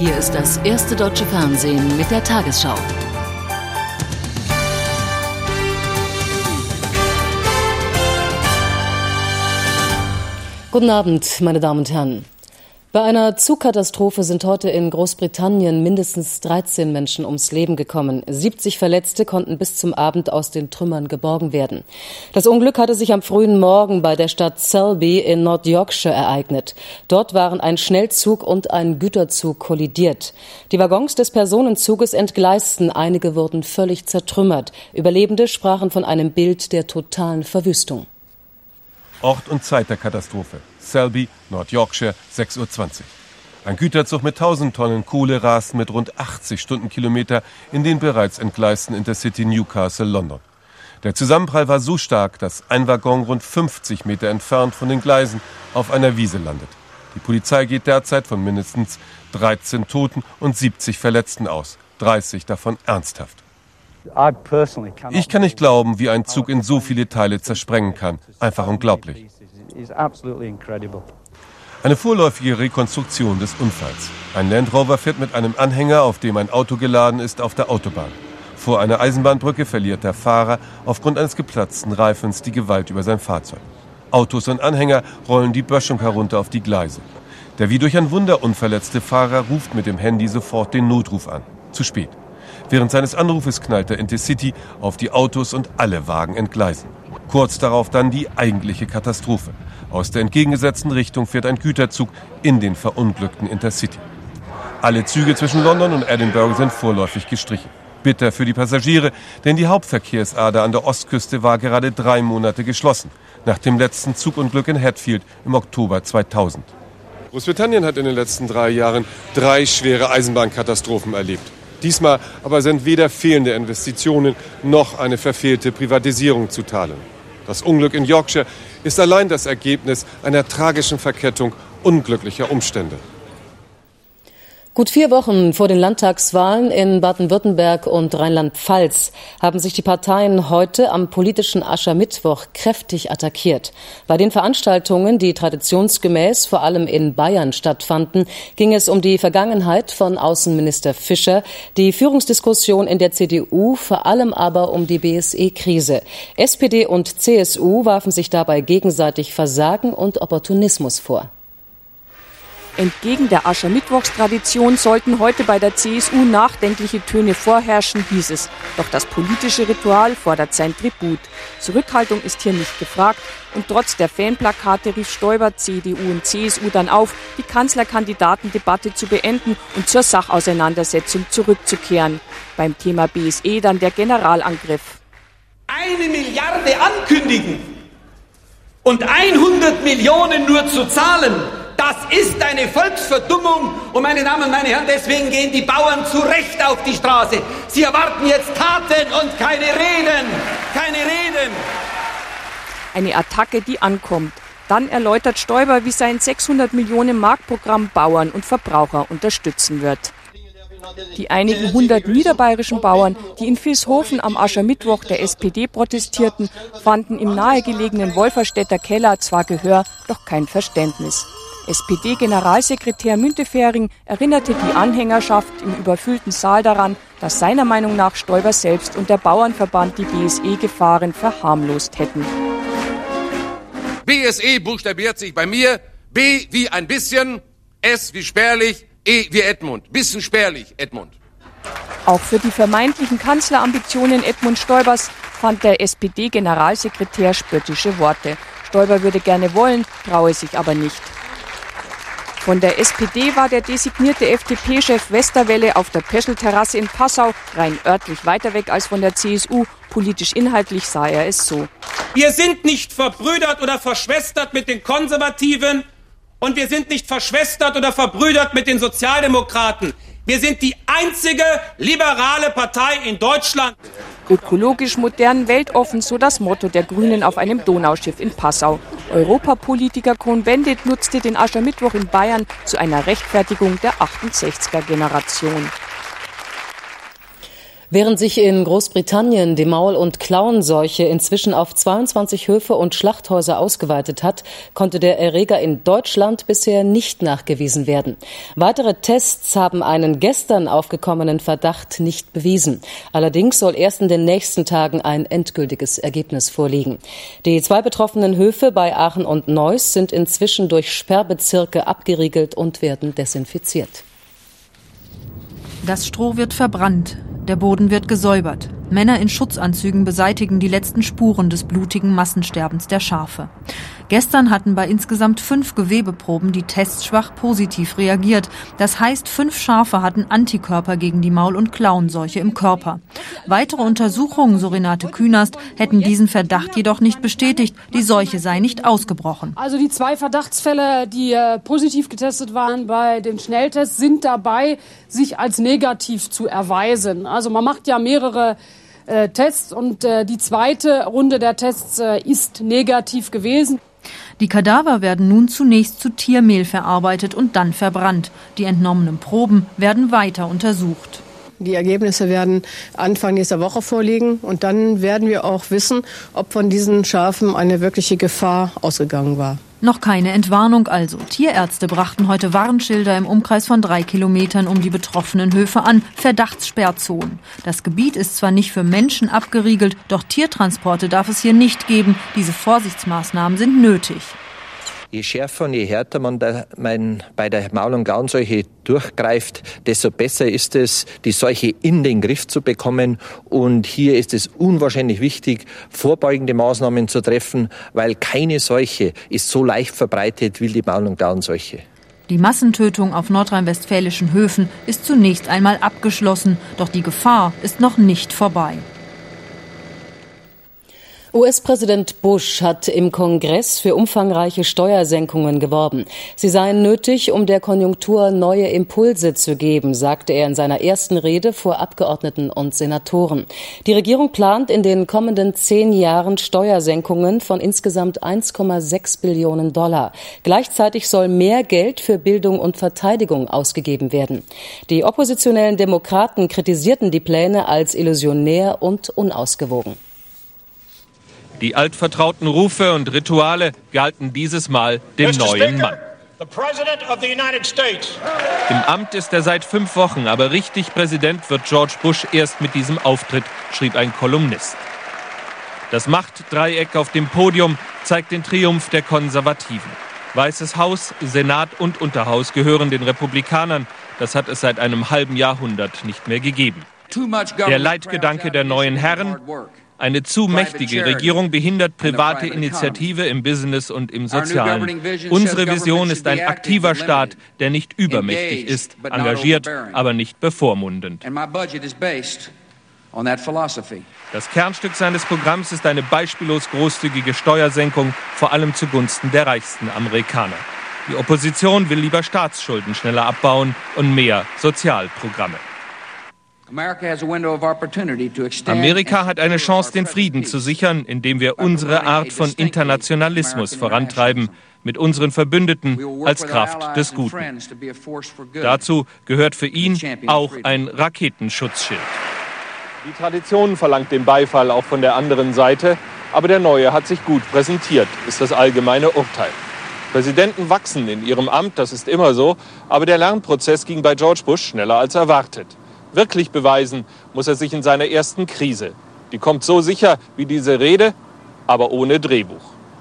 Hier ist das erste deutsche Fernsehen mit der Tagesschau. Guten Abend, meine Damen und Herren. Bei einer Zugkatastrophe sind heute in Großbritannien mindestens 13 Menschen ums Leben gekommen. 70 Verletzte konnten bis zum Abend aus den Trümmern geborgen werden. Das Unglück hatte sich am frühen Morgen bei der Stadt Selby in North Yorkshire ereignet. Dort waren ein Schnellzug und ein Güterzug kollidiert. Die Waggons des Personenzuges entgleisten, einige wurden völlig zertrümmert. Überlebende sprachen von einem Bild der totalen Verwüstung. Ort und Zeit der Katastrophe. Selby, North Yorkshire, 6:20 Uhr. Ein Güterzug mit 1000 Tonnen Kohle rast mit rund 80 Stundenkilometer in den bereits entgleisten Intercity Newcastle, London. Der Zusammenprall war so stark, dass ein Waggon rund 50 Meter entfernt von den Gleisen auf einer Wiese landet. Die Polizei geht derzeit von mindestens 13 Toten und 70 Verletzten aus, 30 davon ernsthaft. Ich kann nicht glauben, wie ein Zug in so viele Teile zersprengen kann. Einfach unglaublich. Eine vorläufige Rekonstruktion des Unfalls. Ein Land Rover fährt mit einem Anhänger, auf dem ein Auto geladen ist, auf der Autobahn. Vor einer Eisenbahnbrücke verliert der Fahrer aufgrund eines geplatzten Reifens die Gewalt über sein Fahrzeug. Autos und Anhänger rollen die Böschung herunter auf die Gleise. Der wie durch ein Wunder unverletzte Fahrer ruft mit dem Handy sofort den Notruf an. Zu spät. Während seines Anrufes knallt der Intercity auf die Autos und alle Wagen entgleisen. Kurz darauf dann die eigentliche Katastrophe. Aus der entgegengesetzten Richtung fährt ein Güterzug in den verunglückten Intercity. Alle Züge zwischen London und Edinburgh sind vorläufig gestrichen. Bitter für die Passagiere, denn die Hauptverkehrsader an der Ostküste war gerade 3 Monate geschlossen, nach dem letzten Zugunglück in Hatfield im Oktober 2000. Großbritannien hat in den letzten 3 Jahren 3 schwere Eisenbahnkatastrophen erlebt. Diesmal aber sind weder fehlende Investitionen noch eine verfehlte Privatisierung zu tadeln. Das Unglück in Yorkshire ist allein das Ergebnis einer tragischen Verkettung unglücklicher Umstände. Gut 4 Wochen vor den Landtagswahlen in Baden-Württemberg und Rheinland-Pfalz haben sich die Parteien heute am politischen Aschermittwoch kräftig attackiert. Bei den Veranstaltungen, die traditionsgemäß vor allem in Bayern stattfanden, ging es um die Vergangenheit von Außenminister Fischer, die Führungsdiskussion in der CDU, vor allem aber um die BSE-Krise. SPD und CSU warfen sich dabei gegenseitig Versagen und Opportunismus vor. Entgegen der Aschermittwochstradition sollten heute bei der CSU nachdenkliche Töne vorherrschen, hieß es. Doch das politische Ritual fordert sein Tribut. Zurückhaltung ist hier nicht gefragt und trotz der Fanplakate rief Stoiber CDU und CSU dann auf, die Kanzlerkandidatendebatte zu beenden und zur Sachauseinandersetzung zurückzukehren. Beim Thema BSE dann der Generalangriff. 1 Milliarde ankündigen und 100 Millionen nur zu zahlen. Das ist eine Volksverdummung und meine Damen und meine Herren, deswegen gehen die Bauern zu Recht auf die Straße. Sie erwarten jetzt Taten und keine Reden, keine Reden. Eine Attacke, die ankommt. Dann erläutert Stoiber, wie sein 600 Millionen Mark-Programm Bauern und Verbraucher unterstützen wird. Die einigen 100 niederbayerischen Bauern, die in Vilshofen am Aschermittwoch der SPD protestierten, fanden im nahegelegenen Wolferstädter Keller zwar Gehör, doch kein Verständnis. SPD-Generalsekretär Müntefering erinnerte die Anhängerschaft im überfüllten Saal daran, dass seiner Meinung nach Stoiber selbst und der Bauernverband die BSE-Gefahren verharmlost hätten. BSE buchstabiert sich bei mir B wie ein bisschen, S wie spärlich, E wie Edmund. Bisschen spärlich, Edmund. Auch für die vermeintlichen Kanzlerambitionen Edmund Stoibers fand der SPD-Generalsekretär spöttische Worte. Stoiber würde gerne wollen, traue sich aber nicht. Von der SPD war der designierte FDP-Chef Westerwelle auf der Peschel-Terrasse in Passau, rein örtlich weiter weg als von der CSU. Politisch inhaltlich sah er es so. Wir sind nicht verbrüdert oder verschwestert mit den Konservativen und wir sind nicht verschwestert oder verbrüdert mit den Sozialdemokraten. Wir sind die einzige liberale Partei in Deutschland. Ökologisch, modern, weltoffen, so das Motto der Grünen auf einem Donauschiff in Passau. Europapolitiker Cohn-Bendit nutzte den Aschermittwoch in Bayern zu einer Rechtfertigung der 68er-Generation. Während sich in Großbritannien die Maul- und Klauenseuche inzwischen auf 22 Höfe und Schlachthäuser ausgeweitet hat, konnte der Erreger in Deutschland bisher nicht nachgewiesen werden. Weitere Tests haben einen gestern aufgekommenen Verdacht nicht bewiesen. Allerdings soll erst in den nächsten Tagen ein endgültiges Ergebnis vorliegen. Die 2 betroffenen Höfe bei Aachen und Neuss sind inzwischen durch Sperrbezirke abgeriegelt und werden desinfiziert. Das Stroh wird verbrannt. Der Boden wird gesäubert. Männer in Schutzanzügen beseitigen die letzten Spuren des blutigen Massensterbens der Schafe. Gestern hatten bei insgesamt 5 Gewebeproben die Tests schwach positiv reagiert. Das heißt, 5 Schafe hatten Antikörper gegen die Maul- und Klauenseuche im Körper. Weitere Untersuchungen, so Renate Künast, hätten diesen Verdacht jedoch nicht bestätigt. Die Seuche sei nicht ausgebrochen. Also die 2 Verdachtsfälle, die positiv getestet waren bei den Schnelltests, sind dabei, sich als negativ zu erweisen. Also man macht ja mehrere Tests und die zweite Runde der Tests ist negativ gewesen. Die Kadaver werden nun zunächst zu Tiermehl verarbeitet und dann verbrannt. Die entnommenen Proben werden weiter untersucht. Die Ergebnisse werden Anfang nächster Woche vorliegen und dann werden wir auch wissen, ob von diesen Schafen eine wirkliche Gefahr ausgegangen war. Noch keine Entwarnung also. Tierärzte brachten heute Warnschilder im Umkreis von 3 Kilometern um die betroffenen Höfe an. Verdachtssperrzonen. Das Gebiet ist zwar nicht für Menschen abgeriegelt, doch Tiertransporte darf es hier nicht geben. Diese Vorsichtsmaßnahmen sind nötig. Je schärfer und je härter man bei der Maul- und Klauenseuche durchgreift, desto besser ist es, die Seuche in den Griff zu bekommen. Und hier ist es unwahrscheinlich wichtig, vorbeugende Maßnahmen zu treffen, weil keine Seuche ist so leicht verbreitet wie die Maul- und Klauenseuche. Die Massentötung auf nordrhein-westfälischen Höfen ist zunächst einmal abgeschlossen, doch die Gefahr ist noch nicht vorbei. US-Präsident Bush hat im Kongress für umfangreiche Steuersenkungen geworben. Sie seien nötig, um der Konjunktur neue Impulse zu geben, sagte er in seiner ersten Rede vor Abgeordneten und Senatoren. Die Regierung plant in den kommenden 10 Jahren Steuersenkungen von insgesamt 1,6 Billionen $. Gleichzeitig soll mehr Geld für Bildung und Verteidigung ausgegeben werden. Die oppositionellen Demokraten kritisierten die Pläne als illusionär und unausgewogen. Die altvertrauten Rufe und Rituale galten dieses Mal dem neuen Mann. Im Amt ist er seit 5 Wochen, aber richtig Präsident wird George Bush erst mit diesem Auftritt, schrieb ein Kolumnist. Das Machtdreieck auf dem Podium zeigt den Triumph der Konservativen. Weißes Haus, Senat und Unterhaus gehören den Republikanern. Das hat es seit einem halben Jahrhundert nicht mehr gegeben. Der Leitgedanke der neuen Herren: Eine zu mächtige Regierung behindert private Initiative im Business und im Sozialen. Unsere Vision ist ein aktiver Staat, der nicht übermächtig ist, engagiert, aber nicht bevormundend. Das Kernstück seines Programms ist eine beispiellos großzügige Steuersenkung, vor allem zugunsten der reichsten Amerikaner. Die Opposition will lieber Staatsschulden schneller abbauen und mehr Sozialprogramme. Amerika hat eine Chance, den Frieden zu sichern, indem wir unsere Art von Internationalismus vorantreiben, mit unseren Verbündeten als Kraft des Guten. Dazu gehört für ihn auch ein Raketenschutzschild. Die Tradition verlangt den Beifall auch von der anderen Seite, aber der Neue hat sich gut präsentiert, ist das allgemeine Urteil. Präsidenten wachsen in ihrem Amt, das ist immer so, aber der Lernprozess ging bei George Bush schneller als erwartet. Wirklich beweisen muss er sich in seiner ersten Krise. Die kommt so sicher wie diese Rede, aber ohne Drehbuch.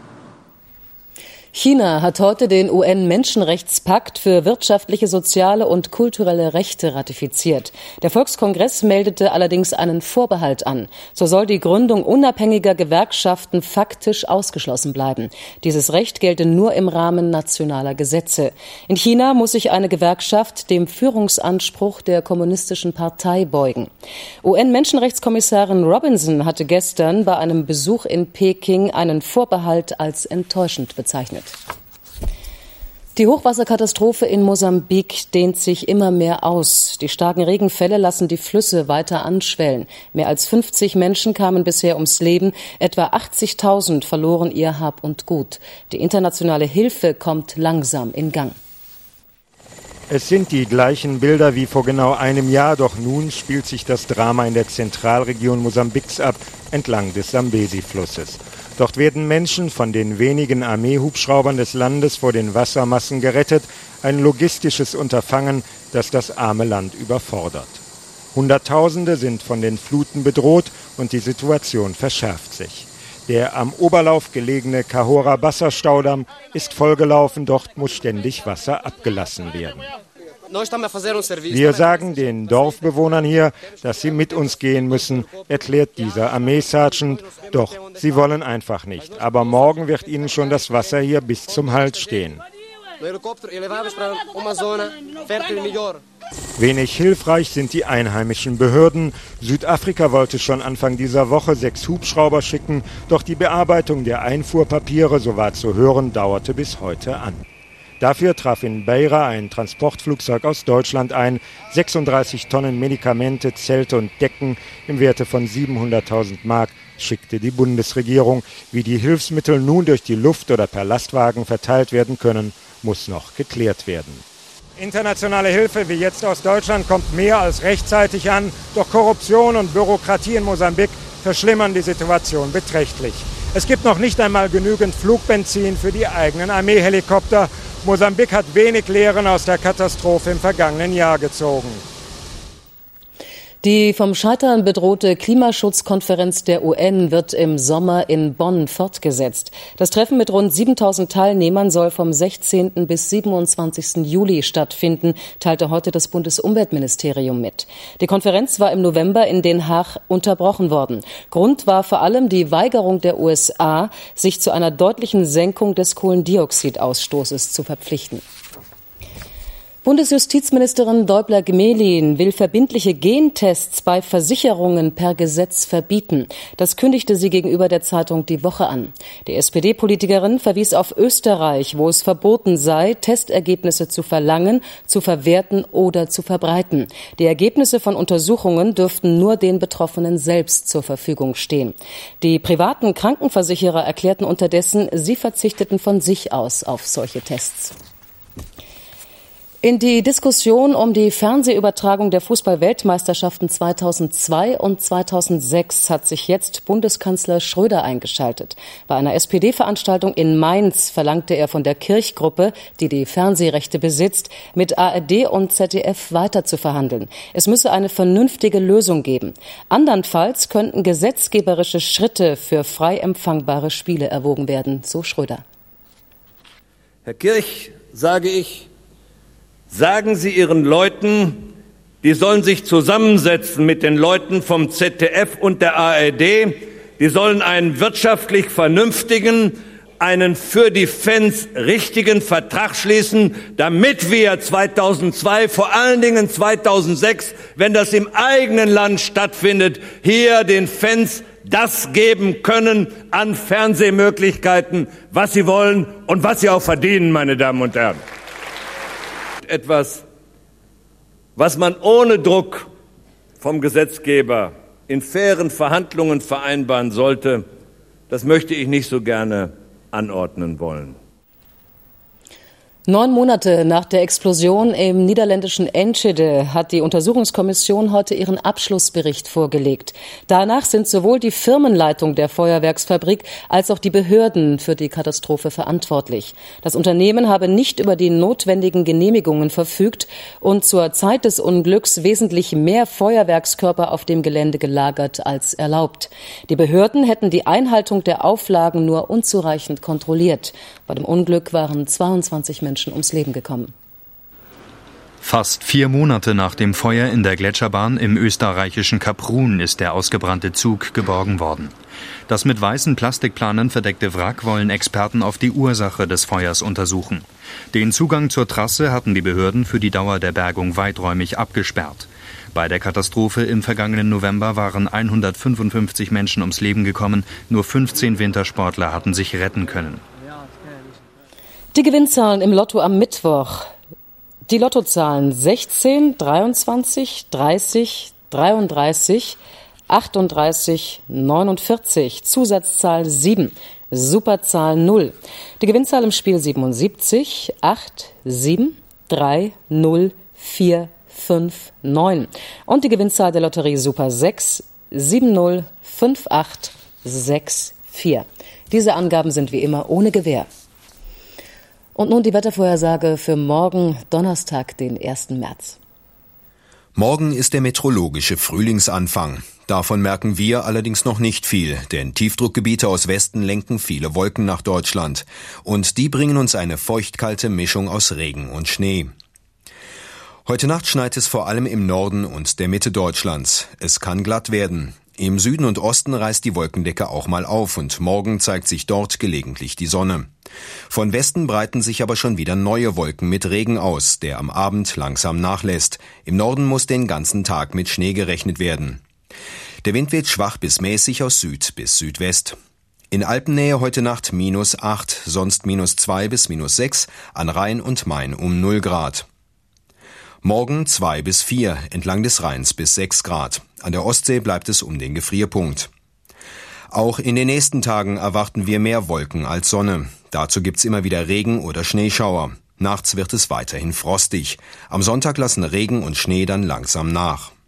China hat heute den UN-Menschenrechtspakt für wirtschaftliche, soziale und kulturelle Rechte ratifiziert. Der Volkskongress meldete allerdings einen Vorbehalt an. So soll die Gründung unabhängiger Gewerkschaften faktisch ausgeschlossen bleiben. Dieses Recht gelte nur im Rahmen nationaler Gesetze. In China muss sich eine Gewerkschaft dem Führungsanspruch der kommunistischen Partei beugen. UN-Menschenrechtskommissarin Robinson hatte gestern bei einem Besuch in Peking einen Vorbehalt als enttäuschend bezeichnet. Die Hochwasserkatastrophe in Mosambik dehnt sich immer mehr aus. Die starken Regenfälle lassen die Flüsse weiter anschwellen. Mehr als 50 Menschen kamen bisher ums Leben. Etwa 80.000 verloren ihr Hab und Gut. Die internationale Hilfe kommt langsam in Gang. Es sind die gleichen Bilder wie vor genau einem Jahr, doch nun spielt sich das Drama in der Zentralregion Mosambiks ab, entlang des Sambesi-Flusses. Dort werden Menschen von den wenigen Armeehubschraubern des Landes vor den Wassermassen gerettet, ein logistisches Unterfangen, das das arme Land überfordert. Hunderttausende sind von den Fluten bedroht und die Situation verschärft sich. Der am Oberlauf gelegene Cahora-Bassa-Staudamm ist vollgelaufen, dort muss ständig Wasser abgelassen werden. Wir sagen den Dorfbewohnern hier, dass sie mit uns gehen müssen, erklärt dieser Armeesergeant. Doch sie wollen einfach nicht. Aber morgen wird ihnen schon das Wasser hier bis zum Hals stehen. Wenig hilfreich sind die einheimischen Behörden. Südafrika wollte schon Anfang dieser Woche 6 Hubschrauber schicken, doch die Bearbeitung der Einfuhrpapiere, so war zu hören, dauerte bis heute an. Dafür traf in Beira ein Transportflugzeug aus Deutschland ein, 36 Tonnen Medikamente, Zelte und Decken im Werte von 700.000 Mark schickte die Bundesregierung. Wie die Hilfsmittel nun durch die Luft oder per Lastwagen verteilt werden können, muss noch geklärt werden. Internationale Hilfe wie jetzt aus Deutschland kommt mehr als rechtzeitig an, doch Korruption und Bürokratie in Mosambik verschlimmern die Situation beträchtlich. Es gibt noch nicht einmal genügend Flugbenzin für die eigenen Armeehelikopter. Mosambik hat wenig Lehren aus der Katastrophe im vergangenen Jahr gezogen. Die vom Scheitern bedrohte Klimaschutzkonferenz der UN wird im Sommer in Bonn fortgesetzt. Das Treffen mit rund 7.000 Teilnehmern soll vom 16. bis 27. Juli stattfinden, teilte heute das Bundesumweltministerium mit. Die Konferenz war im November in Den Haag unterbrochen worden. Grund war vor allem die Weigerung der USA, sich zu einer deutlichen Senkung des Kohlendioxidausstoßes zu verpflichten. Bundesjustizministerin Däubler-Gmelin will verbindliche Gentests bei Versicherungen per Gesetz verbieten. Das kündigte sie gegenüber der Zeitung Die Woche an. Die SPD-Politikerin verwies auf Österreich, wo es verboten sei, Testergebnisse zu verlangen, zu verwerten oder zu verbreiten. Die Ergebnisse von Untersuchungen dürften nur den Betroffenen selbst zur Verfügung stehen. Die privaten Krankenversicherer erklärten unterdessen, sie verzichteten von sich aus auf solche Tests. In die Diskussion um die Fernsehübertragung der Fußball-Weltmeisterschaften 2002 und 2006 hat sich jetzt Bundeskanzler Schröder eingeschaltet. Bei einer SPD-Veranstaltung in Mainz verlangte er von der Kirchgruppe, die die Fernsehrechte besitzt, mit ARD und ZDF weiter zu verhandeln. Es müsse eine vernünftige Lösung geben. Andernfalls könnten gesetzgeberische Schritte für frei empfangbare Spiele erwogen werden, so Schröder. Herr Kirch, sage ich, sagen Sie Ihren Leuten, die sollen sich zusammensetzen mit den Leuten vom ZDF und der ARD. Die sollen einen wirtschaftlich vernünftigen, einen für die Fans richtigen Vertrag schließen, damit wir 2002, vor allen Dingen 2006, wenn das im eigenen Land stattfindet, hier den Fans das geben können an Fernsehmöglichkeiten, was sie wollen und was sie auch verdienen, meine Damen und Herren. Etwas, was man ohne Druck vom Gesetzgeber in fairen Verhandlungen vereinbaren sollte, das möchte ich nicht so gerne anordnen wollen. 9 Monate nach der Explosion im niederländischen Enschede hat die Untersuchungskommission heute ihren Abschlussbericht vorgelegt. Danach sind sowohl die Firmenleitung der Feuerwerksfabrik als auch die Behörden für die Katastrophe verantwortlich. Das Unternehmen habe nicht über die notwendigen Genehmigungen verfügt und zur Zeit des Unglücks wesentlich mehr Feuerwerkskörper auf dem Gelände gelagert als erlaubt. Die Behörden hätten die Einhaltung der Auflagen nur unzureichend kontrolliert. Bei dem Unglück waren 22 Menschen ums Leben gekommen. Fast 4 Monate nach dem Feuer in der Gletscherbahn im österreichischen Kaprun ist der ausgebrannte Zug geborgen worden. Das mit weißen Plastikplanen verdeckte Wrack wollen Experten auf die Ursache des Feuers untersuchen. Den Zugang zur Trasse hatten die Behörden für die Dauer der Bergung weiträumig abgesperrt. Bei der Katastrophe im vergangenen November waren 155 Menschen ums Leben gekommen, nur 15 Wintersportler hatten sich retten können. Die Gewinnzahlen im Lotto am Mittwoch. Die Lottozahlen 16, 23, 30, 33, 38, 49, Zusatzzahl 7, Superzahl 0. Die Gewinnzahl im Spiel 77, 8, 7, 30459. Und die Gewinnzahl der Lotterie Super 6 705864. Diese Angaben sind wie immer ohne Gewähr. Und nun die Wettervorhersage für morgen, Donnerstag, den 1. März. Morgen ist der meteorologische Frühlingsanfang. Davon merken wir allerdings noch nicht viel, denn Tiefdruckgebiete aus Westen lenken viele Wolken nach Deutschland. Und die bringen uns eine feuchtkalte Mischung aus Regen und Schnee. Heute Nacht schneit es vor allem im Norden und der Mitte Deutschlands. Es kann glatt werden. Im Süden und Osten reißt die Wolkendecke auch mal auf und morgen zeigt sich dort gelegentlich die Sonne. Von Westen breiten sich aber schon wieder neue Wolken mit Regen aus, der am Abend langsam nachlässt. Im Norden muss den ganzen Tag mit Schnee gerechnet werden. Der Wind weht schwach bis mäßig aus Süd bis Südwest. In Alpennähe heute Nacht -8, sonst -2 bis -6, an Rhein und Main um 0 Grad. Morgen 2 bis 4, entlang des Rheins bis 6 Grad. An der Ostsee bleibt es um den Gefrierpunkt. Auch in den nächsten Tagen erwarten wir mehr Wolken als Sonne. Dazu gibt's immer wieder Regen oder Schneeschauer. Nachts wird es weiterhin frostig. Am Sonntag lassen Regen und Schnee dann langsam nach.